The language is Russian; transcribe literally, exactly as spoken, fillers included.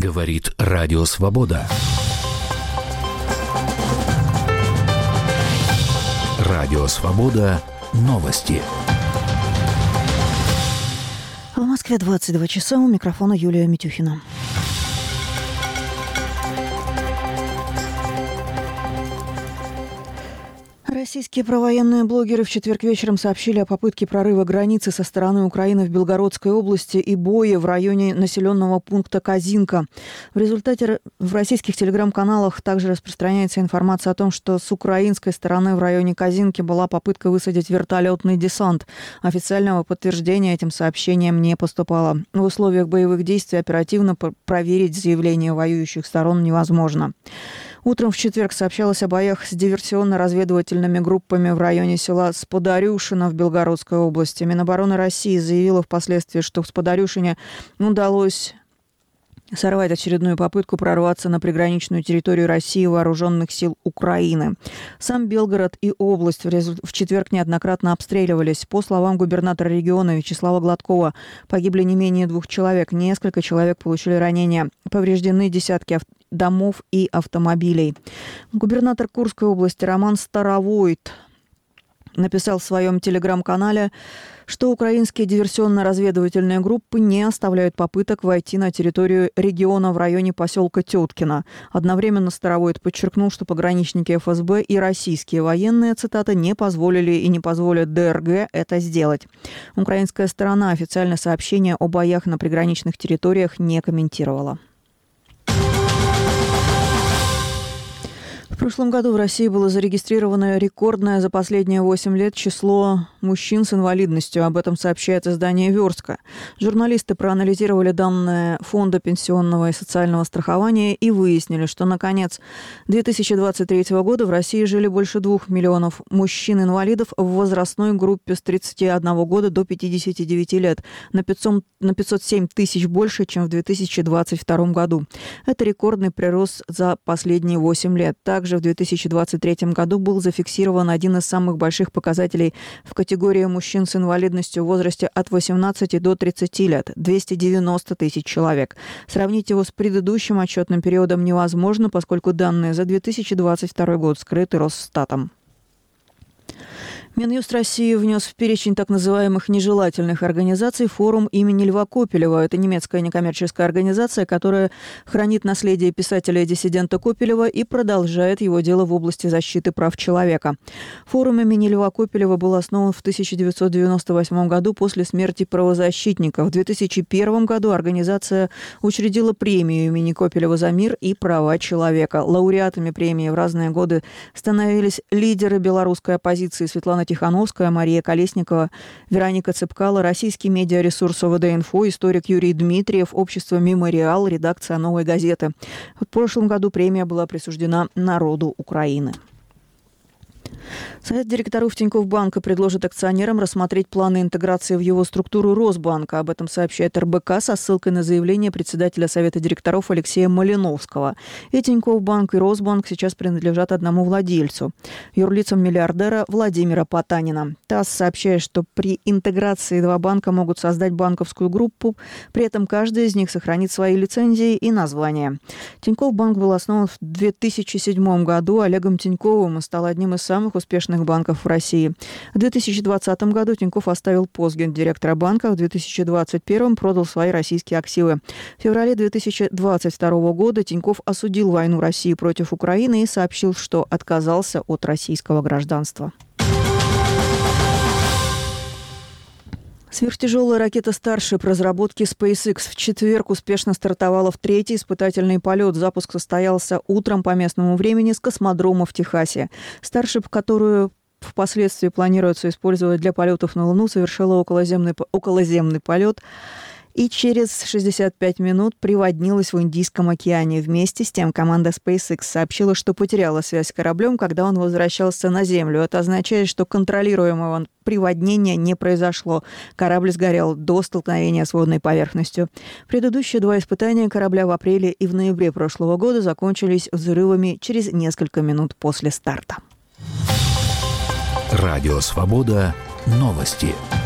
Говорит Радио Свобода. Радио Свобода. Новости. В Москве двадцать два часа. У микрофона Юлия Митюхина. Российские провоенные блогеры в четверг вечером сообщили о попытке прорыва границы со стороны Украины в Белгородской области и боя в районе населенного пункта Козинка. В результате в российских телеграм-каналах также распространяется информация о том, что с украинской стороны в районе Козинки была попытка высадить вертолетный десант. Официального подтверждения этим сообщениям не поступало. В условиях боевых действий оперативно проверить заявления воюющих сторон невозможно. Утром в четверг сообщалось о боях с диверсионно-разведывательными группами в районе села Сподарюшино в Белгородской области. Минобороны России заявила впоследствии, что в Сподарюшине удалось сорвать очередную попытку прорваться на приграничную территорию России вооруженных сил Украины. Сам Белгород и область в, резу... в четверг неоднократно обстреливались. По словам губернатора региона Вячеслава Гладкова, погибли не менее двух человек. Несколько человек получили ранения. Повреждены десятки авто... домов и автомобилей. Губернатор Курской области Роман Старовойт написал в своем телеграм-канале, что украинские диверсионно-разведывательные группы не оставляют попыток войти на территорию региона в районе поселка Теткино. Одновременно Старовойт подчеркнул, что пограничники эф эс бэ и российские военные, цитата, не позволили и не позволят дэ эр гэ это сделать. Украинская сторона официально сообщения о боях на приграничных территориях не комментировала. В прошлом году в России было зарегистрировано рекордное за последние восемь лет число мужчин с инвалидностью. Об этом сообщает издание «Верстка». Журналисты проанализировали данные Фонда пенсионного и социального страхования и выяснили, что на конец две тысячи двадцать третьего года в России жили больше двух миллионов мужчин-инвалидов в возрастной группе с тридцати одного года до пятидесяти девяти лет, на пятьсот, на пятьсот семь тысяч больше, чем в две тысячи двадцать втором году. Это рекордный прирост за последние восемь лет. Также в две тысячи двадцать третьем году был зафиксирован один из самых больших показателей в категории мужчин с инвалидностью в возрасте от восемнадцати до тридцати лет – двести девяносто тысяч человек. Сравнить его с предыдущим отчетным периодом невозможно, поскольку данные за две тысячи двадцать второй год скрыты Росстатом. Минюст России внес в перечень так называемых нежелательных организаций форум имени Льва Копелева. Это немецкая некоммерческая организация, которая хранит наследие писателя и диссидента Копелева и продолжает его дело в области защиты прав человека. Форум имени Льва Копелева был основан в тысяча девятьсот девяносто восьмом году после смерти правозащитника. В две тысячи первом году организация учредила премию имени Копелева за мир и права человека. Лауреатами премии в разные годы становились лидеры белорусской оппозиции Светлана Тихановская, Мария Колесникова, Вероника Цепкало, российский медиаресурс о вэ дэ инфо, историк Юрий Дмитриев, общество «Мемориал», редакция «Новой газеты». В прошлом году премия была присуждена народу Украины. Совет директоров Тинькофф Банка предложит акционерам рассмотреть планы интеграции в его структуру Росбанка. Об этом сообщает эр бэ ка со ссылкой на заявление председателя Совета директоров Алексея Малиновского. И Тинькофф Банк, и Росбанк сейчас принадлежат одному владельцу – юрлицам миллиардера Владимира Потанина. ТАСС сообщает, что при интеграции два банка могут создать банковскую группу, при этом каждый из них сохранит свои лицензии и названия. Тинькофф Банк был основан в две тысячи седьмом году Олегом Тиньковым и стал одним из самых успешных банков в России. В две тысячи двадцатом году Тинькофф оставил пост гендиректора банка, в две тысячи двадцать первом продал свои российские активы. В феврале две тысячи двадцать второго года Тинькофф осудил войну России против Украины и сообщил, что отказался от российского гражданства. Сверхтяжелая ракета Starship разработки SpaceX в четверг успешно стартовала в третий испытательный полет. Запуск состоялся утром по местному времени с космодрома в Техасе. Starship, которую впоследствии планируется использовать для полетов на Луну, совершила околоземный, околоземный полет и через шестьдесят пять минут приводнилась в Индийском океане. Вместе с тем команда SpaceX сообщила, что потеряла связь с кораблем, когда он возвращался на Землю. Это означает, что контролируемого приводнения не произошло. Корабль сгорел до столкновения с водной поверхностью. Предыдущие два испытания корабля в апреле и в ноябре прошлого года закончились взрывами через несколько минут после старта. Радио Свобода. Новости.